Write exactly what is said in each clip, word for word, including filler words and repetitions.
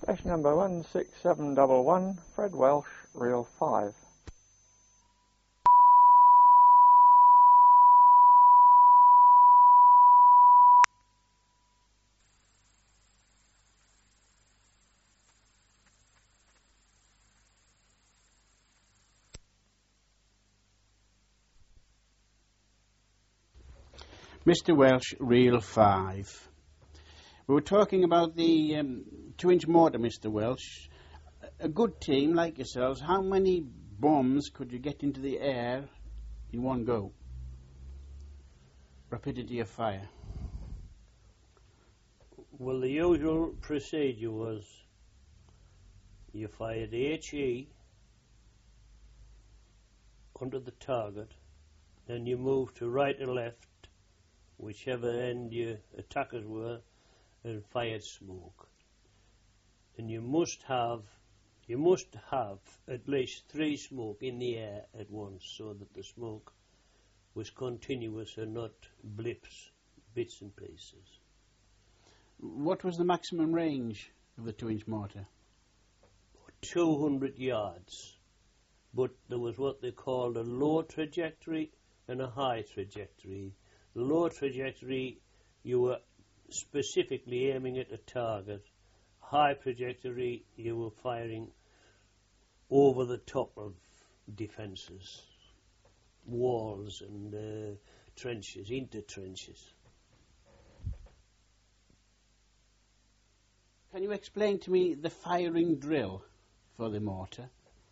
Station number one six seven one one, Fred Welsh, reel five. Mister Welsh, reel five. We were talking about the um, two-inch mortar, Mister Welsh. A good team like yourselves, how many bombs could you get into the air in one go? Rapidity of fire. Well, the usual procedure was you fired H E under the target, then you moved to right and left, whichever end your attackers were, and fired smoke. And you must have you must have at least three smoke in the air at once, so that the smoke was continuous and not blips, bits and pieces. What was the maximum range of the two-inch mortar? two hundred yards, but there was what they called a low trajectory and a high trajectory. The low trajectory, you were specifically aiming at a target. High trajectory, you were firing over the top of defences, walls and uh, trenches, into trenches. Can you explain to me the firing drill for the mortar?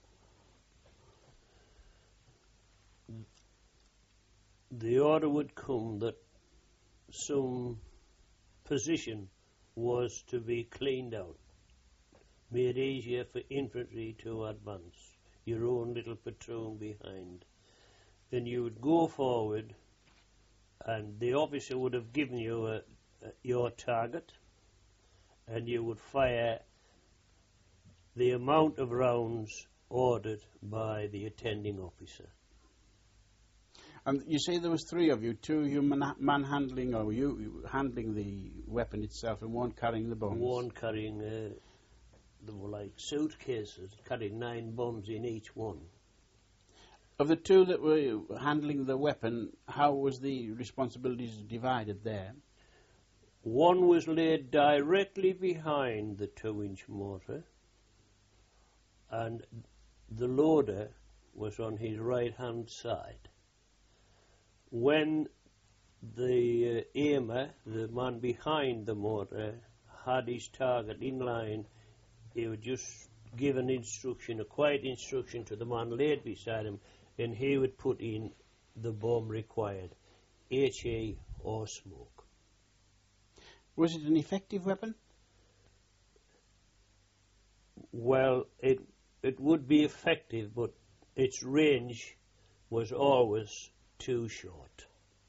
The order would come that some position was to be cleaned out, made easier for infantry to advance, your own little platoon behind. Then you would go forward, and the officer would have given you a, a, your target, and you would fire the amount of rounds ordered by the attending officer. And you say there was three of you, two of you man- manhandling, or you, you handling the weapon itself, and one carrying the bombs. One carrying, uh, they were like suitcases, carrying nine bombs in each one. Of the two that were handling the weapon, how was the responsibilities divided there? One was laid directly behind the two-inch mortar, and the loader was on his right-hand side. When the uh, aimer, the man behind the mortar, had his target in line, he would just give an instruction, a quiet instruction to the man laid beside him, and he would put in the bomb required, H E or smoke. Was it an effective weapon? Well, it it would be effective, but its range was always too short.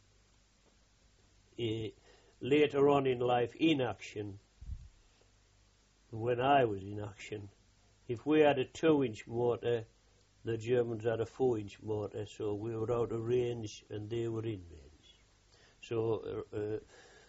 Uh, later on in life, in action, when I was in action, if we had a two-inch mortar, the Germans had a four-inch mortar, so we were out of range and they were in range. So uh, uh,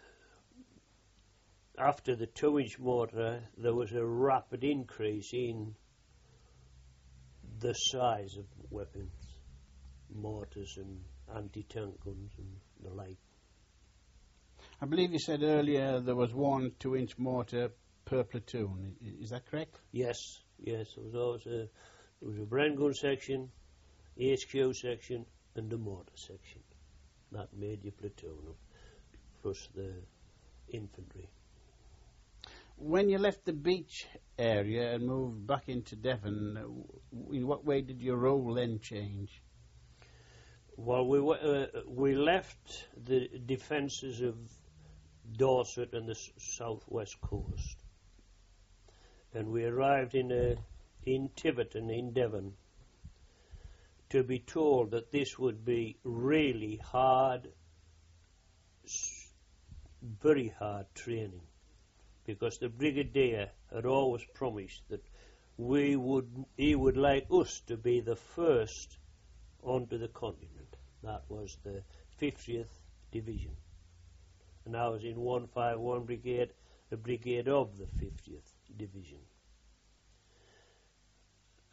after the two-inch mortar, there was a rapid increase in the size of weapons, mortars and anti-tank guns and the like. I believe you said earlier there was one two-inch mortar per platoon. I- is that correct? Yes, yes. There was always a there was a Bren gun section, H Q section, and a mortar section. That made your platoon up, plus the infantry. When you left the beach area and moved back into Devon, uh, w- in what way did your role then change? Well, we w- uh, we left the defences of Dorset and the s- southwest coast, and we arrived in a, in Tiverton in Devon to be told that this would be really hard, s- very hard training, because the brigadier had always promised that we would he would like us to be the first onto the continent. That was the fiftieth Division. And I was in one fifty-one Brigade, a brigade of the fiftieth Division.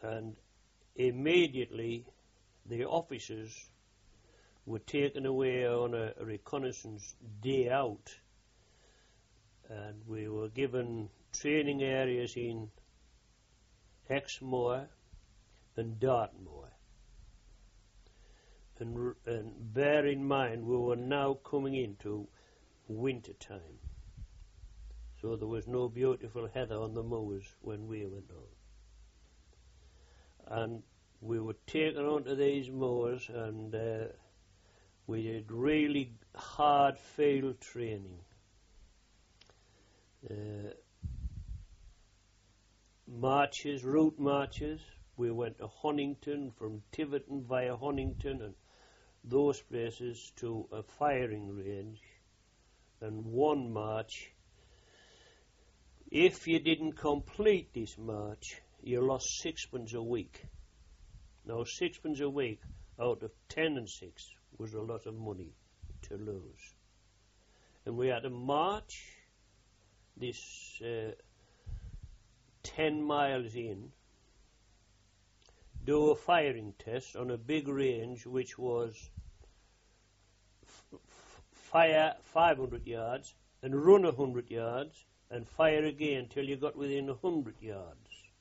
and immediately the officers were taken away on a, a reconnaissance day out, and we were given training areas in Exmoor and Dartmoor. And, and bear in mind, we were now coming into winter time, so there was no beautiful heather on the moors when we went on. And we were taken onto these moors, and uh, we did really hard field training. Uh, marches, route marches. We went to Honington, from Tiverton via Honington and those places to a firing range. And one march, if you didn't complete this march, you lost sixpence a week. Now, sixpence a week out of ten and six was a lot of money to lose. And we had to march this uh, ten miles in, do a firing test on a big range which was f- fire five hundred yards and run one hundred yards and fire again till you got within one hundred yards.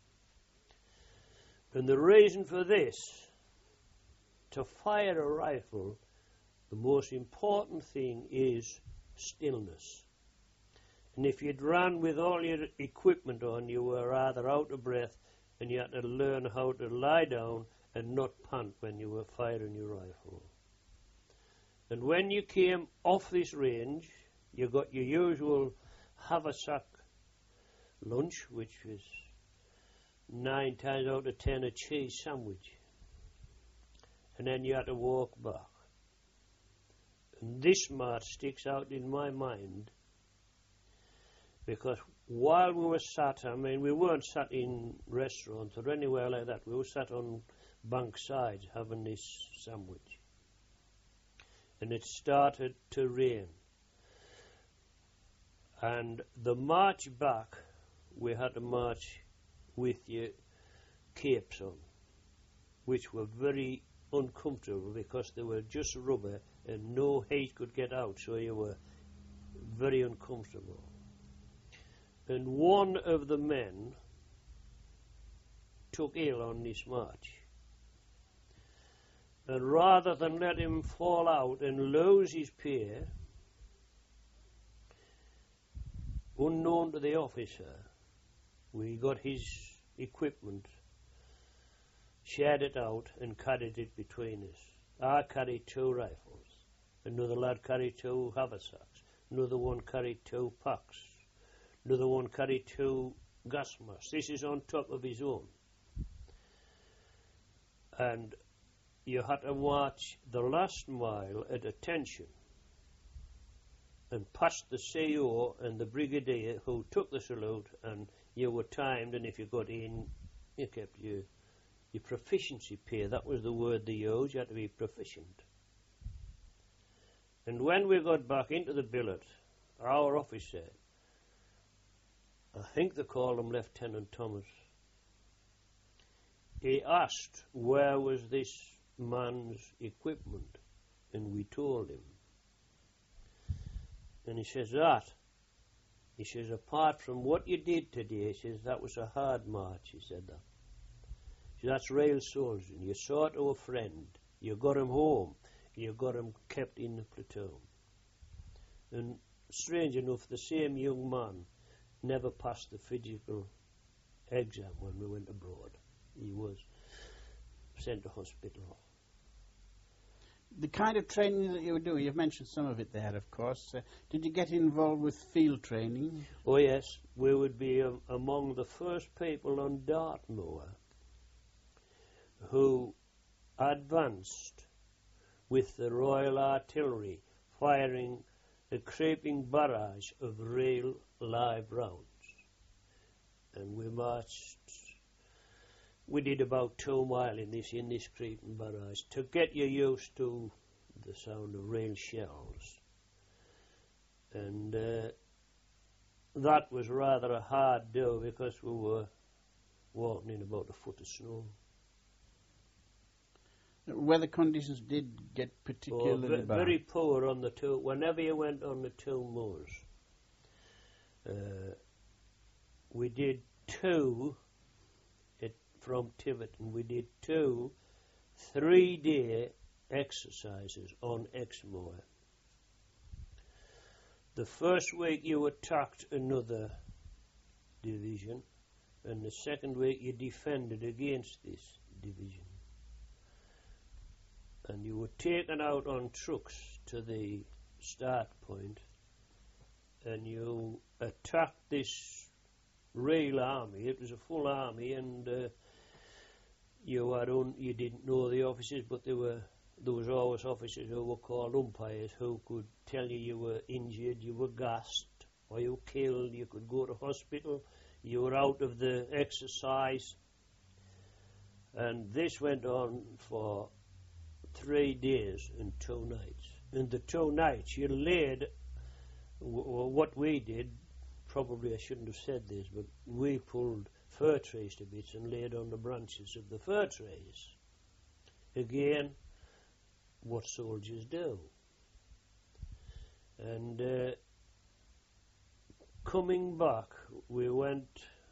And the reason for this, to fire a rifle, the most important thing is stillness. And if you'd run with all your equipment on, you were rather out of breath, and you had to learn how to lie down and not pant when you were firing your rifle. And when you came off this range, you got your usual haversack lunch, which was nine times out of ten a cheese sandwich. And then you had to walk back. And this march sticks out in my mind, because while we were sat, I mean, we weren't sat in restaurants or anywhere like that. We were sat on bank sides having this sandwich. And it started to rain. And the march back, we had to march with your capes on, which were very uncomfortable because they were just rubber and no heat could get out, so you were very uncomfortable. And one of the men took ill on this march. And rather than let him fall out and lose his pay, unknown to the officer, we got his equipment, shared it out and carried it between us. I carried two rifles. Another lad carried two haversacks. Another one carried two packs. Another one carried two gas masks. This is on top of his own. And you had to march the last mile at attention and past the C O and the brigadier who took the salute, and you were timed, and if you got in, you kept your, your proficiency pay. That was the word they used. You had to be proficient. And when we got back into the billet, our officer, I think they called him Lieutenant Thomas, he asked where was this man's equipment, and we told him. And he says, that, he says, apart from what you did today, he says, that was a hard march, he said that. He says, that's real soldiering. You saw to a friend, you got him home, you got him kept in the platoon. And strange enough, the same young man never passed the physical exam when we went abroad. He was sent to hospital. The kind of training that you were doing, you've mentioned some of it there, of course. Uh, did you get involved with field training? Oh yes, we would be um, among the first people on Dartmoor who advanced with the Royal Artillery, firing a creeping barrage of real live rounds. And we marched, we did about two mile in this, in this creeping barrage to get you used to the sound of real shells. And uh, that was rather a hard do because we were walking in about a foot of snow. Weather conditions did get Oh, particularly ve- bad. very poor on the two. Whenever you went on the two moors, uh, we did two at, from Tiverton. We did two three-day exercises on Exmoor. The first week you attacked another division, and the second week you defended against this division. And you were taken out on trucks to the start point, and you attacked this real army. It was a full army, and uh, you had un- you didn't know the officers, but there were there was always officers who were called umpires who could tell you you were injured, you were gassed, or you were killed. You could go to hospital. You were out of the exercise, and this went on for three days and two nights. And the two nights you laid, w- what we did, probably I shouldn't have said this, but we pulled fir trees to bits and laid on the branches of the fir trees. Again, what soldiers do. And uh, coming back, we went,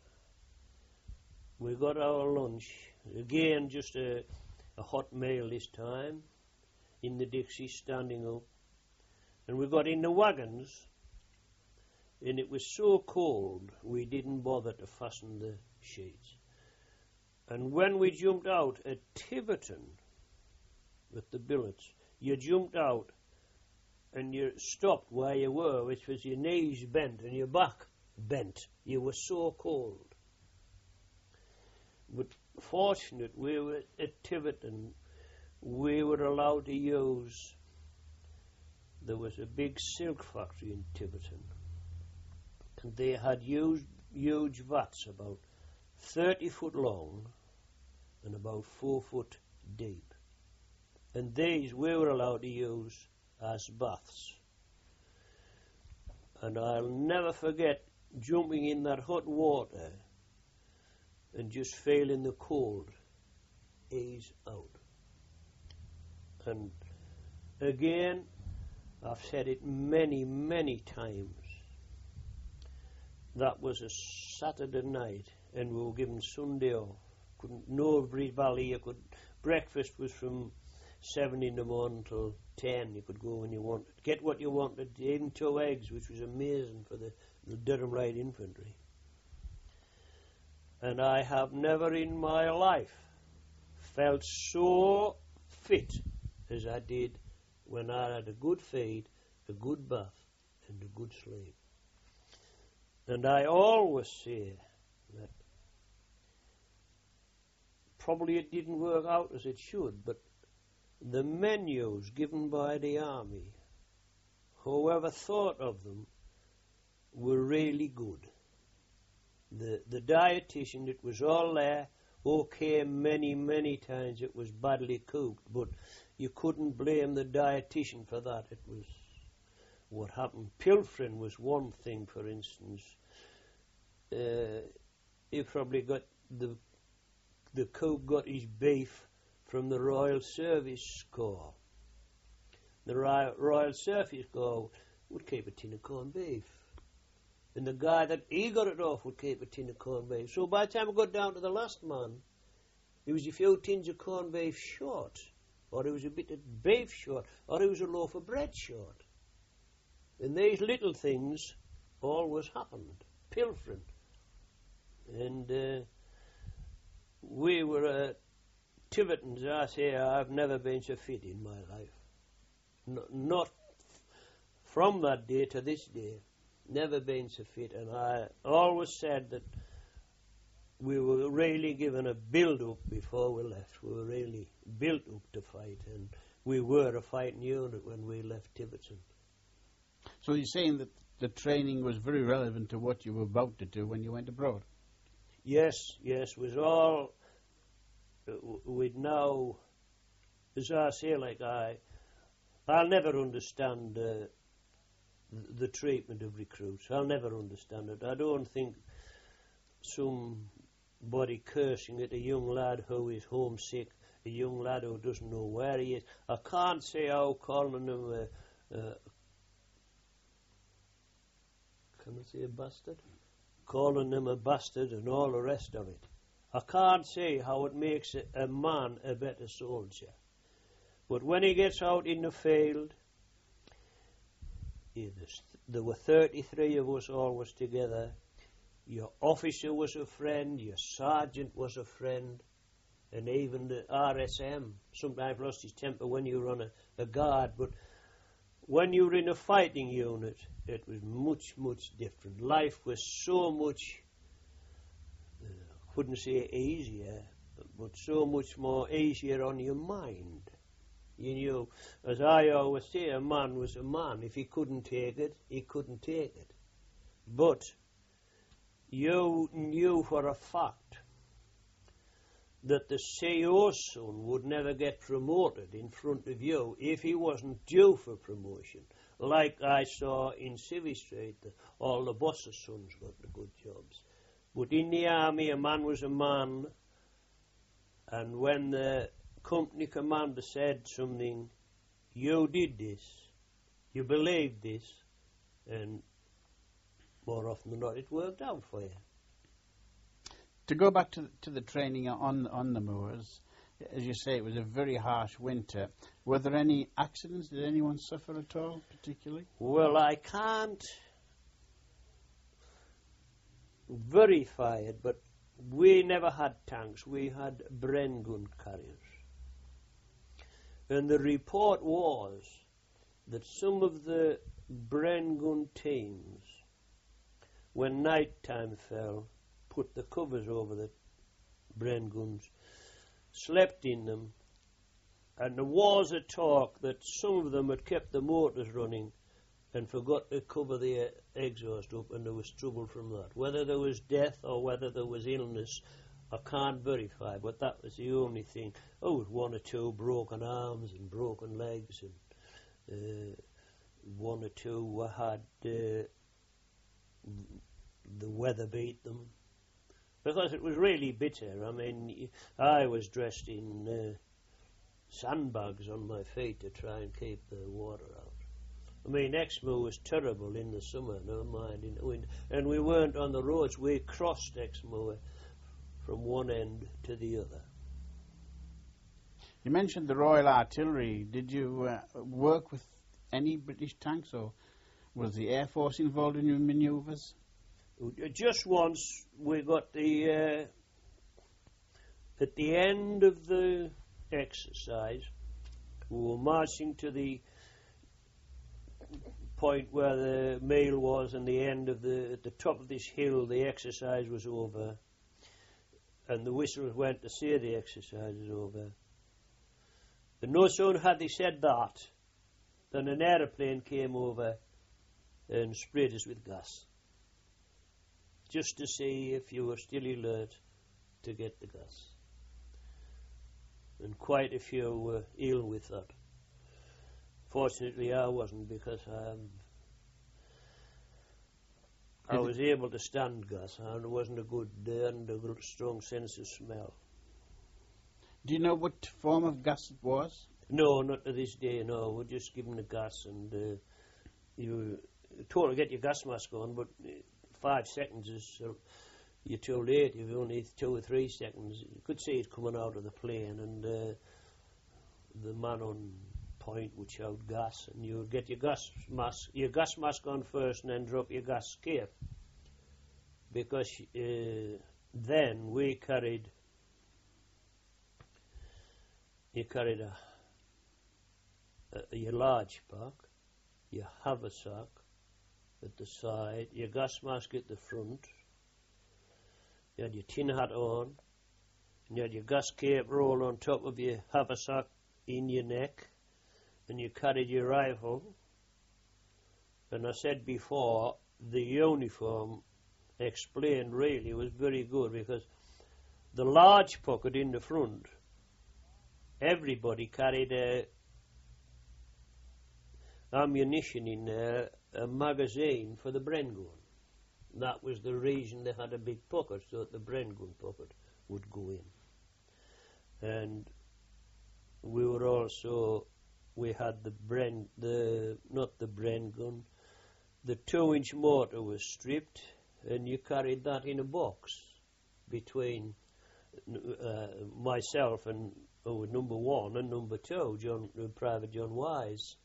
we got our lunch, again just a a hot meal this time, in the Dixie, standing up. And we got in the wagons, and it was so cold we didn't bother to fasten the sheets. And when we jumped out at Tiverton with the billets, you jumped out and you stopped where you were, which was your knees bent and your back bent. You were so cold. But fortunate, we were at Tiverton, we were allowed to use, there was a big silk factory in Tiverton, and they had huge, huge vats about thirty foot long and about four foot deep. And these we were allowed to use as baths. And I'll never forget jumping in that hot water and just feeling the cold ease out. And again, I've said it many, many times, that was a Saturday night and we were given Sunday off. Couldn't, no Breed Valley, you could, breakfast was from seven in the morning till ten, you could go when you wanted. Get what you wanted, even two eggs, which was amazing for the, the Durham Light Infantry. And I have never in my life felt so fit as I did when I had a good feed, a good bath, and a good sleep. And I always say that probably it didn't work out as it should, but the menus given by the army, whoever thought of them, were really good. The the dietitian, it was all there. Okay, many, many times it was badly cooked, but you couldn't blame the dietitian for that. It was what happened. Pilfering was one thing, for instance. Uh, he probably got the the cook got his beef from the Royal Service Corps. The Royal, Royal Service Corps would keep a tin of corned beef. And the guy that he got it off would keep a tin of corned beef. So by the time I got down to the last man, he was a few tins of corned beef short, or he was a bit of beef short, or he was a loaf of bread short. And these little things always happened, pilfering. And uh, we were at Tiverton, as I say, I've never been so fit in my life. No, not from that day to this day. Never been so fit, and I always said that we were really given a build-up before we left. We were really built up to fight, and we were a fighting unit when we left Tiverton. So you're saying that the training was very relevant to what you were about to do when you went abroad? Yes, yes, was all, uh, we'd now, as I say, like I, I'll never understand uh, the treatment of recruits. I'll never understand it. I don't think some body cursing at a young lad who is homesick, a young lad who doesn't know where he is. I can't say how calling him a, a can I say a bastard? Calling him a bastard and all the rest of it. I can't say how it makes a, a man a better soldier. But when he gets out in the field, there were thirty-three of us always together. Your officer was a friend, your sergeant was a friend, and even the R S M sometimes lost his temper when you were on a, a guard. But when you were in a fighting unit, it was much, much different. Life was so much, uh, I couldn't say easier, but so much more easier on your mind. You knew, as I always say, a man was a man. If he couldn't take it, he couldn't take it. But you knew for a fact that the C O son would never get promoted in front of you if he wasn't due for promotion. Like I saw in Civvy Street, the, all the boss's sons got the good jobs. But in the army, a man was a man, and when the company commander said something, you did this, you believed this, and more often than not, it worked out for you. To go back to to the training on on the moors, as you say, it was a very harsh winter. Were there any accidents? Did anyone suffer at all, particularly? Well, I can't verify it, but we never had tanks. We had Bren gun carriers. And the report was that some of the Bren gun teams, when night time fell, put the covers over the Bren guns, slept in them, and there was a talk that some of them had kept the motors running and forgot to cover the uh, exhaust up, and there was trouble from that. Whether there was death or whether there was illness, I can't verify, but that was the only thing. Oh, one or two broken arms and broken legs, and uh, one or two had uh, the weather beat them. Because it was really bitter. I mean, I was dressed in uh, sandbags on my feet to try and keep the water out. I mean, Exmoor was terrible in the summer, never mind in the winter. And we weren't on the roads. We crossed Exmoor from one end to the other. You mentioned the Royal Artillery. Did you uh, work with any British tanks, or was the Air Force involved in your manoeuvres? Just once we got the, uh, at the end of the exercise, we were marching to the point where the meal was, and the end of the, at the top of this hill, the exercise was over, and the whistles went to say the exercise is over. And no sooner had they said that, than an aeroplane came over and sprayed us with gas, just to see if you were still alert to get the gas. And quite a few were ill with that. Fortunately, I wasn't, because um, I was able to stand gas, and it wasn't a good uh, and a good strong sense of smell. Do you know what form of gas it was? No, not to this day, no. We're just given the gas, and uh, you were told to get your gas mask on, but uh, five seconds is, uh, you're too late. You've only two or three seconds. You could see it coming out of the plane, and uh, the man on point would shout gas, and you would get your gas mask, your gas mask on first, and then drop your gas cape, because uh, then we carried, you carried a, a your large pack, your haversack at the side, your gas mask at the front, you had your tin hat on, and you had your gas cape rolled on top of your haversack in your neck, and you carried your rifle. And I said before, the uniform explained really was very good, because the large pocket in the front, everybody carried a ammunition in there, a magazine for the Bren gun. That was the reason they had a big pocket, so that the Bren gun pocket would go in. And we were also, we had the Bren, the not the Bren gun, the two-inch mortar was stripped, and you carried that in a box between uh, myself and oh, number one and number two, John, uh, Private John Wise.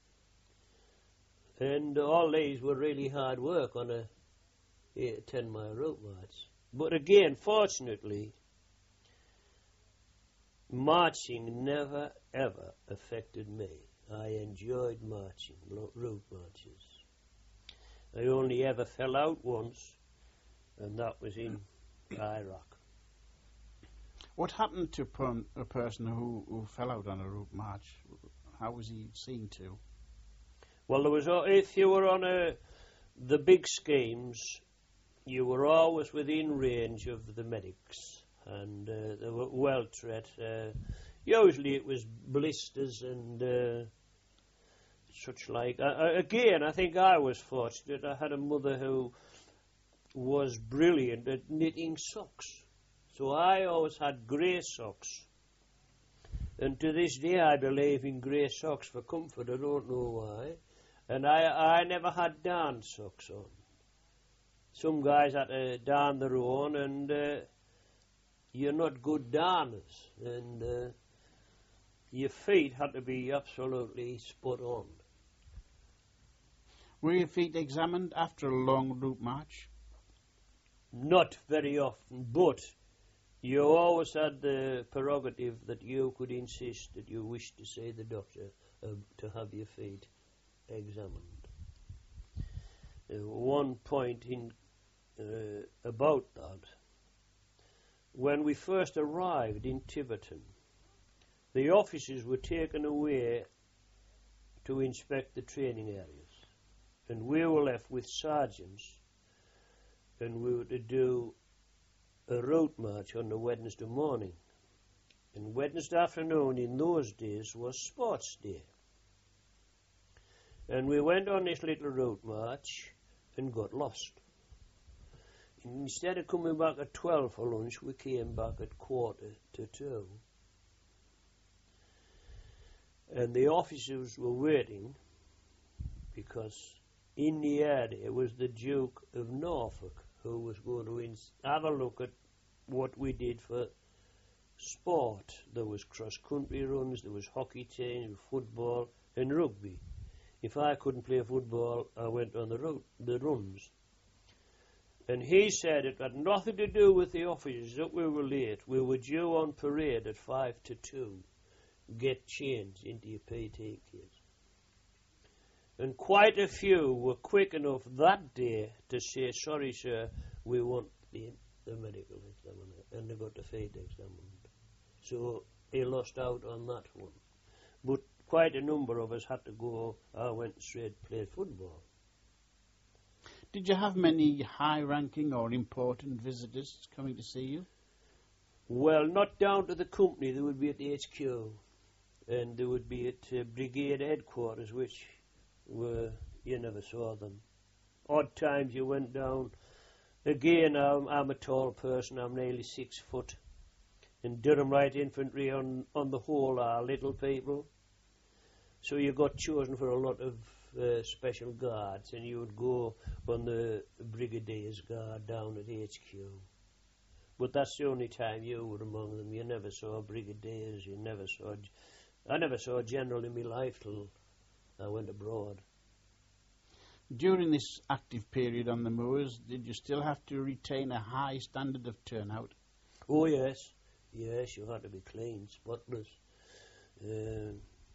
And all these were really hard work on a eight, ten mile route march. But again, fortunately, marching never ever affected me. I enjoyed marching, route marches. I only ever fell out once, and that was in Iraq. What happened to per- a person who, who fell out on a route march? How was he seen to? Well, there was, if you were on a, the big schemes, you were always within range of the medics, and uh, they were well tread. Uh, usually it was blisters and uh, such like. Uh, again, I think I was fortunate. I had a mother who was brilliant at knitting socks. So I always had grey socks. And to this day I believe in grey socks for comfort. I don't know why. And I I never had darned socks on. Some guys had to darn their own, and uh, you're not good darners. And uh, your feet had to be absolutely spot on. Were your feet examined after a long route march? Not very often, but you always had the prerogative that you could insist that you wished to see the doctor uh, to have your feet examined. Uh, one point in uh, about that, when we first arrived in Tiverton, the officers were taken away to inspect the training areas, and we were left with sergeants, and we were to do a route march on the Wednesday morning. And Wednesday afternoon in those days was sports day. And we went on this little route march and got lost. And instead of coming back at twelve for lunch, we came back at quarter to two. And the officers were waiting because in the area was the Duke of Norfolk, who was going to ins- have a look at what we did for sport. There was cross-country runs, there was hockey teams, football and rugby. If I couldn't play football, I went on the, ru- the runs. And he said it had nothing to do with the officers that we were late. We were due on parade at five to two. Get changed into your P T kit. And quite a few were quick enough that day to say, sorry sir, we want the, the medical examiner, and they got the feet examined. So he lost out on that one. But quite a number of us had to go, I went straight to play football. Did you have many high-ranking or important visitors coming to see you? Well, not down to the company. They would be at the H Q, and they would be at uh, brigade headquarters, which were, you never saw them. Odd times you went down. Again, I'm, I'm a tall person. I'm nearly six foot. And Durham Light Infantry, on, on the whole, are little people. So you got chosen for a lot of uh, special guards, and you would go on the Brigadier's guard down at H Q. But that's the only time you were among them. You never saw brigadiers. You never saw. I never saw a general in my life till I went abroad. During this active period on the moors, did you still have to retain a high standard of turnout? Oh yes, yes. You had to be clean, spotless. Uh,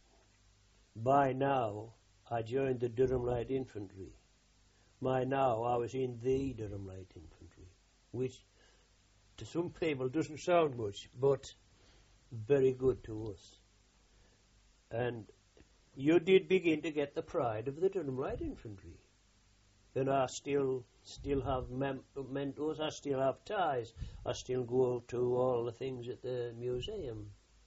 by now, I joined the Durham Light Infantry. By now, I was in the Durham Light Infantry, which to some people doesn't sound much, but very good to us. And you did begin to get the pride of the Durham Light Infantry. And I still still have mem- mementos, I still have ties, I still go to all the things at the museum.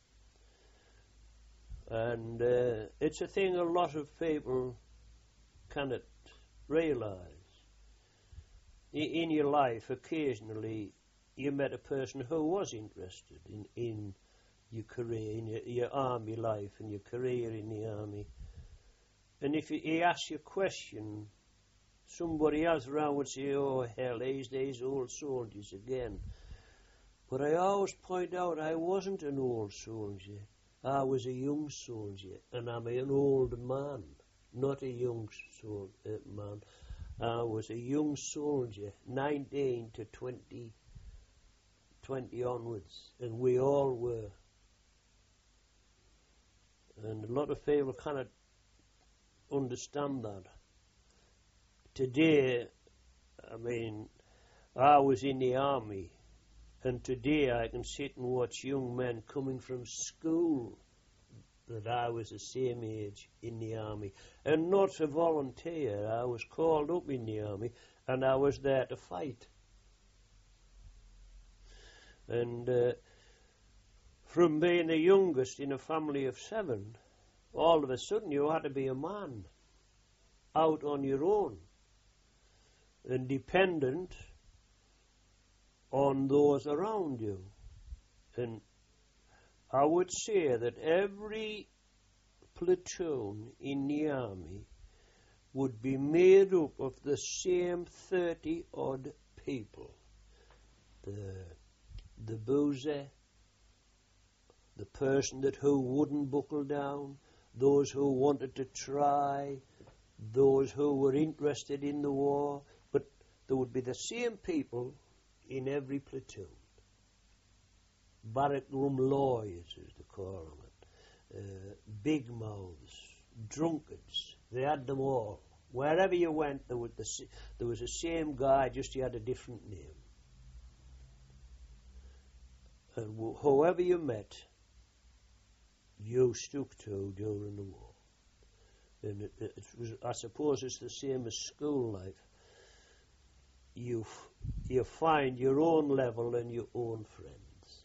And uh, it's a thing a lot of people cannot realise. in your life, occasionally, you met a person who was interested in, in your career, in your, your army life and your career in the army. And if he, he asks you a question, somebody else around would say, oh, hell, these days old soldiers again. But I always point out I wasn't an old soldier. I was a young soldier, and I'm an old man, not a young sol- uh, man. I was a young soldier, nineteen to twenty, twenty onwards, and we all were. And a lot of people cannot understand that. Today, I mean, I was in the army, and today I can sit and watch young men coming from school that I was the same age in the army. And not a volunteer. I was called up in the army, and I was there to fight. And uh, from being the youngest in a family of seven, all of a sudden you had to be a man, out on your own, and dependent on those around you. And I would say that every platoon in the army would be made up of the same thirty-odd people. The, the boozer, the person that who wouldn't buckle down, those who wanted to try, those who were interested in the war, but there would be the same people in every platoon. Barrack room lawyers, as they call them, uh, big mouths, drunkards, they had them all. Wherever you went, there was the, there was the same guy, just he had a different name. And wh- whoever you met, you stuck to during the war. And it, it was, I suppose it's the same as school life. You, f- you find your own level and your own friends.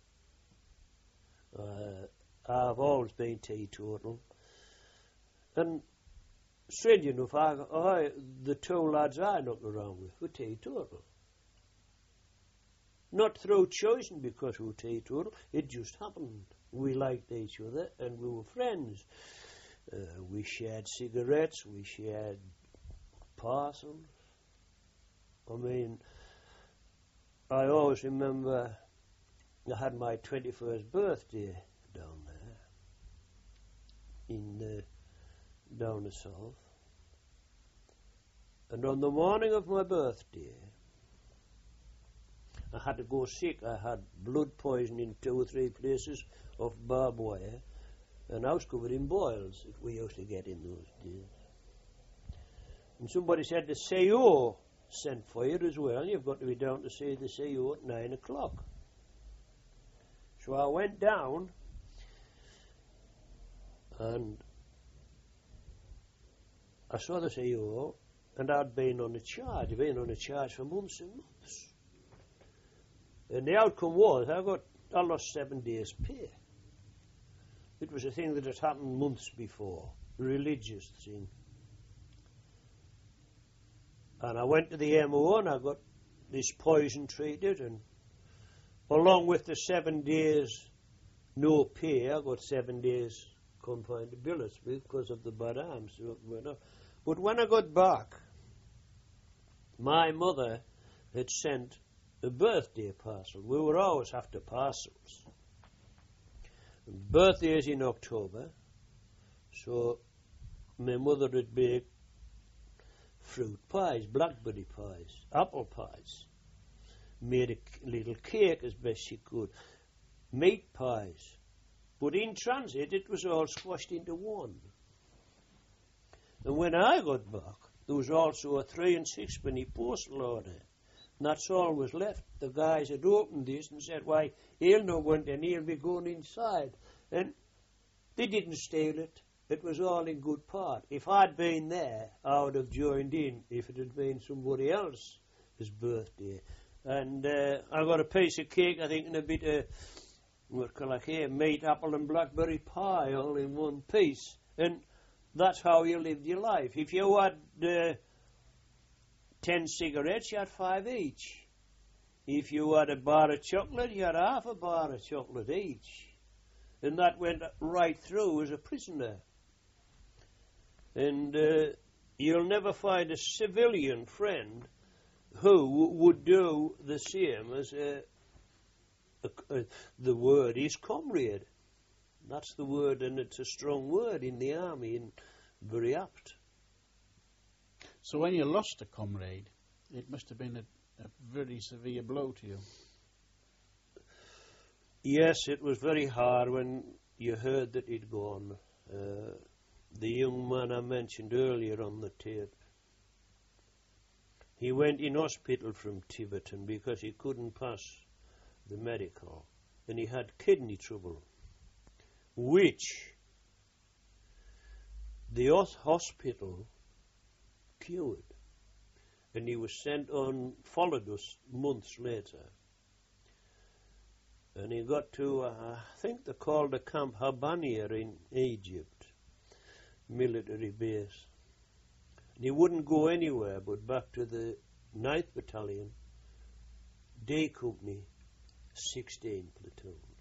Uh, I've always been teetotal. And strange enough, I, I, the two lads I knocked around with were teetotal. Not through choosing because we were teetotal, it just happened. We liked each other and we were friends. Uh, we shared cigarettes, we shared parcels. I mean, I always remember I had my twenty-first birthday down there, in the, down the south. And on the morning of my birthday, I had to go sick. I had blood poisoning in two or three places of barbed wire, and I was covered in boils that we used to get in those days. And somebody said the C O sent for you as well. You've got to be down to see the C O at nine o'clock. So I went down, and I saw the C O, and I'd been on a charge, been on a charge for months and months. And the outcome was I got I lost seven days' pay. It was a thing that had happened months before, a religious thing. And I went to the M O and I got this poison treated, and along with the seven days no pay, I got seven days confined to billets because of the bad arms. But when I got back, my mother had sent a birthday parcel. We were always after parcels. Birthday is in October, so my mother had baked fruit pies, blackberry pies, apple pies, made a little cake as best she could, meat pies. But in transit, it was all squashed into one. And when I got back, there was also a three and sixpenny postal order. And that's all was left. The guys had opened this and said, why, he'll not want any, he'll be going inside. And they didn't steal it. It was all in good part. If I'd been there, I would have joined in if it had been somebody else's birthday. And uh, I got a piece of cake, I think, and a bit of, what can I say, meat, apple and blackberry pie all in one piece. And that's how you lived your life. If you had uh, ten cigarettes, you had five each. If you had a bar of chocolate, you had half a bar of chocolate each. And that went right through as a prisoner. And uh, you'll never find a civilian friend who would do the same as a, a, a, the word is comrade. That's the word, and it's a strong word in the army and very apt. So when you lost a comrade, it must have been a, a very severe blow to you. Yes, it was very hard when you heard that he'd gone. Uh, the young man I mentioned earlier on the tape, he went in hospital from Tiverton because he couldn't pass the medical, and he had kidney trouble, which the hospital cured, and he was sent on, followed us months later, and he got to, uh, I think they called the Camp Habania in Egypt, military base. And he wouldn't go anywhere but back to the ninth Battalion, Day Company, sixteen Platoon.